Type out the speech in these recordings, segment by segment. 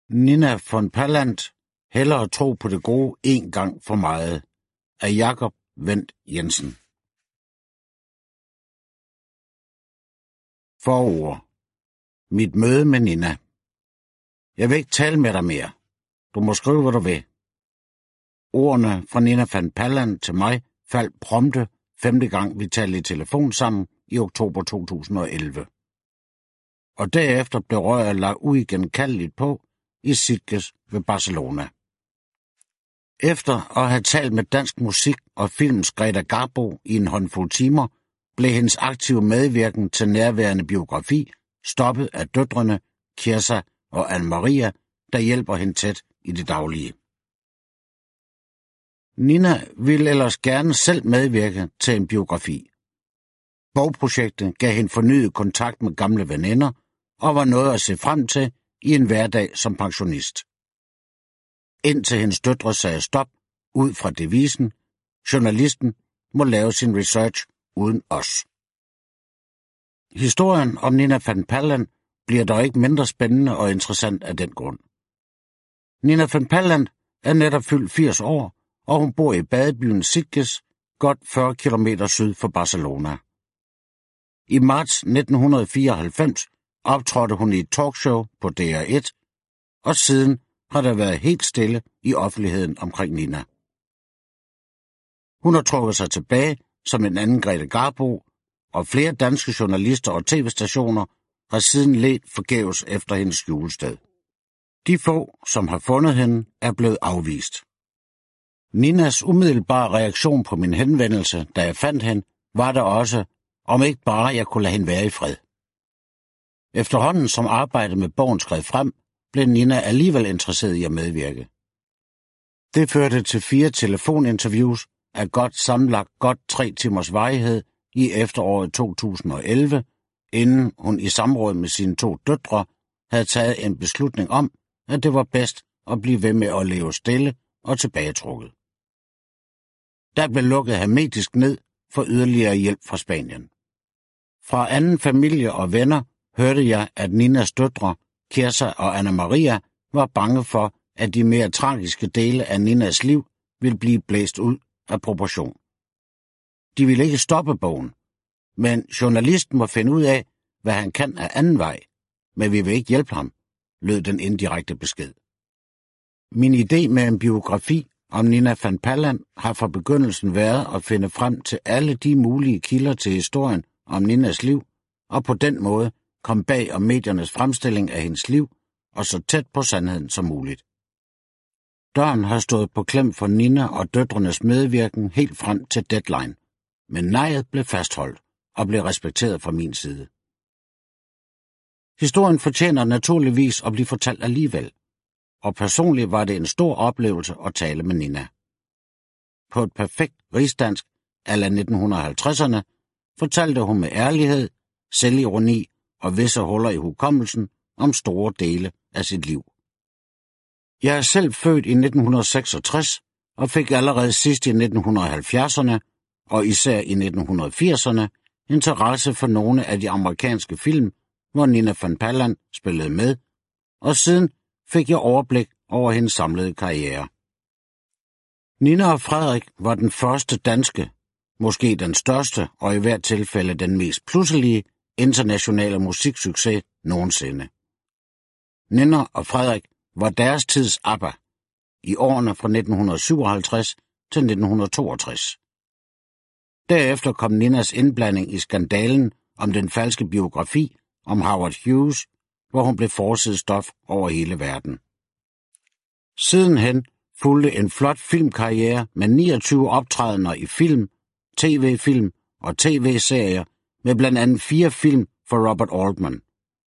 Nina von Pallandt, hellere tro på det gode en gang for meget, af Jakob Wendt Jensen. Forord. Mit møde med Nina. Jeg vil ikke tale med dig mere. Du må skrive, hvad du vil. Ordene fra Nina von Pallandt til mig faldt prompte 5. gang, vi talte i telefon sammen i oktober 2011. Og derefter blev røret lagt uigenkaldeligt på i Sitges ved Barcelona. Efter at have talt med dansk musik og films Greta Garbo i en håndfuld timer, blev hendes aktive medvirken til nærværende biografi stoppet af døtrene Kirsa og Anne-Maria, der hjælper hende tæt i det daglige. Nina ville ellers gerne selv medvirke til en biografi. Bogprojektet gav hende fornyet kontakt med gamle veninder og var noget at se frem til i en hverdag som pensionist. Indtil hendes døtre sagde stop ud fra devisen, journalisten må lave sin research uden os. Historien om Nina von Pallandt bliver dog ikke mindre spændende og interessant af den grund. Nina von Pallandt er netop fyldt 80 år, og hun bor i badebyen Sitges, godt 40 km syd for Barcelona. I marts 1994 optrådte hun i et talkshow på DR1, og siden har der været helt stille i offentligheden omkring Nina. Hun har trukket sig tilbage som en anden Greta Garbo, og flere danske journalister og tv-stationer har siden ledt forgæves efter hendes skjulested. De få, som har fundet hende, er blevet afvist. Ninas umiddelbare reaktion på min henvendelse, da jeg fandt hende, var der også, om ikke bare jeg kunne lade hende være i fred. Efterhånden som arbejdet med bogen skred frem, blev Nina alligevel interesseret i at medvirke. Det førte til 4 telefoninterviews af sammenlagt godt 3 timers varighed i efteråret 2011, inden hun i samråd med sine 2 døtre havde taget en beslutning om, at det var bedst at blive ved med at leve stille og tilbagetrukket. Der blev lukket hermetisk ned for yderligere hjælp fra Spanien. Fra anden familie og venner hørte jeg, at Ninas døtre, Kirsa og Anne-Maria, var bange for, at de mere tragiske dele af Ninas liv ville blive blæst ud af proportion. De ville ikke stoppe bogen, men journalisten må finde ud af, hvad han kan af anden vej, men vi vil ikke hjælpe ham, lød den indirekte besked. Min idé med en biografi om Nina von Pallandt har fra begyndelsen været at finde frem til alle de mulige kilder til historien om Ninas liv, og på den måde komme bag om mediernes fremstilling af hendes liv og så tæt på sandheden som muligt. Døren har stået på klem for Nina og døtrenes medvirken helt frem til deadline, men nejet blev fastholdt og blev respekteret fra min side. Historien fortjener naturligvis at blive fortalt alligevel, og personligt var det en stor oplevelse at tale med Nina. På et perfekt rigsdansk a la 1950'erne fortalte hun med ærlighed, selvironi og visse huller i hukommelsen om store dele af sit liv. Jeg er selv født i 1966 og fik allerede sidst i 1970'erne og især i 1980'erne interesse for nogle af de amerikanske film, hvor Nina von Pallandt spillede med, og siden fik jeg overblik over hendes samlede karriere. Nina og Frederik var den første danske, måske den største og i hvert tilfælde den mest pludselige internationale musiksucces nogensinde. Nina og Frederik var deres tids ABBA i årene fra 1957 til 1962. Derefter kom Ninas indblanding i skandalen om den falske biografi om Howard Hughes, hvor hun blev forsidestof over hele verden. Sidenhen fulgte en flot filmkarriere med 29 optrædener i film, tv-film og tv-serier med blandt andet 4 film for Robert Altman.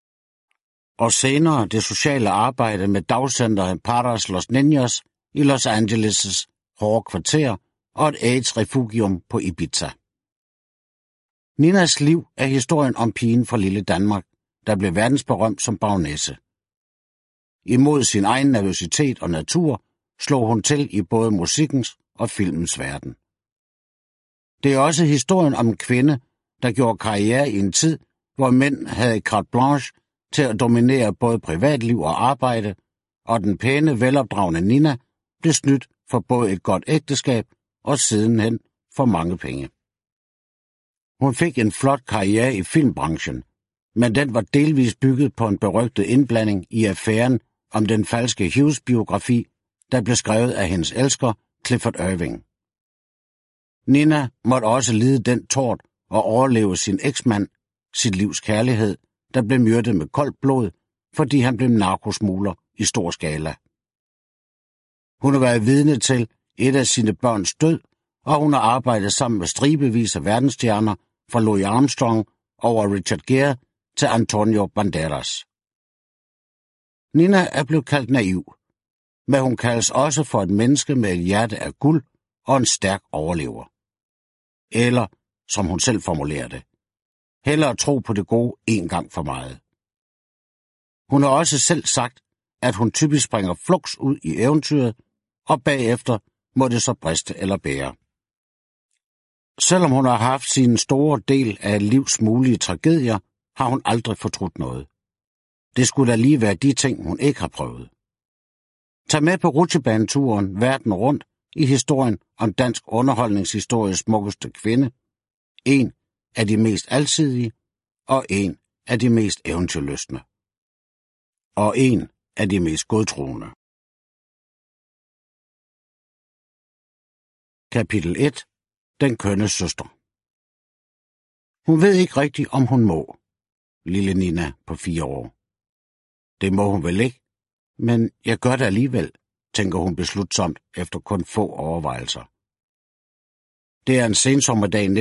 Og senere det sociale arbejde med dagcenteret Paras Los Niños i Los Angeles' hårde kvarter og et AIDS-refugium på Ibiza. Ninas liv er historien om pigen fra lille Danmark, der blev verdensberømt som baronesse. Imod sin egen nervøsitet og natur slog hun til i både musikkens og filmens verden. Det er også historien om en kvinde, der gjorde karriere i en tid, hvor mænd havde carte blanche til at dominere både privatliv og arbejde, og den pæne, velopdragne Nina blev snydt for både et godt ægteskab og sidenhen for mange penge. Hun fik en flot karriere i filmbranchen, men den var delvis bygget på en berygtet indblanding i affæren om den falske Hughes-biografi, der blev skrevet af hendes elsker Clifford Irving. Nina måtte også lide den tort og overleve sin eksmand, sit livs kærlighed, der blev myrdet med koldt blod, fordi han blev narkosmugler i stor skala. Hun har været vidne til et af sine børns død, og hun har arbejdet sammen med stribevis af verdensstjerner fra Louis Armstrong over Richard Gere til Antonio Banderas. Nina er blevet kaldt naiv, men hun kaldes også for et menneske med et hjerte af guld og en stærk overlever. Eller, som hun selv formulerer det, hellere tro på det gode en gang for meget. Hun har også selv sagt, at hun typisk springer fluks ud i eventyret, og bagefter må det så briste eller bære. Selvom hun har haft sin store del af livs mulige tragedier, har hun aldrig fortrudt noget. Det skulle da lige være de ting, hun ikke har prøvet. Tag med på rutsjebaneturen verden rundt i historien om dansk underholdningshistories smukkeste kvinde, en af de mest alsidige, og en af de mest eventyrlystne, og en af de mest godtroende. Kapitel 1. Den kønne søster. Hun ved ikke rigtigt, om hun må, lille Nina på 4 år. Det må hun vel ikke, men jeg gør det alligevel, tænker hun beslutsomt efter kun få overvejelser. Det er en sensommerdag